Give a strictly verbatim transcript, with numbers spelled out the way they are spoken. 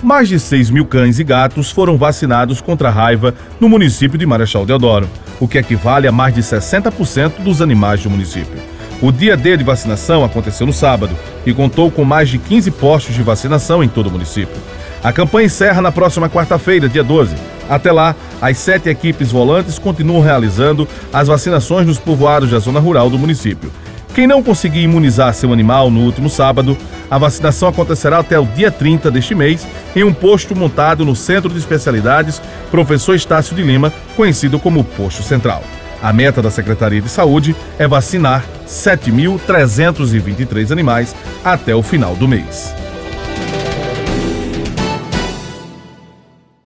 Mais de seis mil cães e gatos foram vacinados contra a raiva no município de Marechal Deodoro, o que equivale a mais de sessenta por cento dos animais do município. O dia D de vacinação aconteceu no sábado e contou com mais de quinze postos de vacinação em todo o município. A campanha encerra na próxima quarta-feira, dia doze. Até lá, as sete equipes volantes continuam realizando as vacinações nos povoados da zona rural do município. Quem não conseguir imunizar seu animal no último sábado, a vacinação acontecerá até o dia trinta deste mês em um posto montado no Centro de Especialidades Professor Estácio de Lima, conhecido como Posto Central. A meta da Secretaria de Saúde é vacinar sete mil trezentos e vinte e três animais até o final do mês.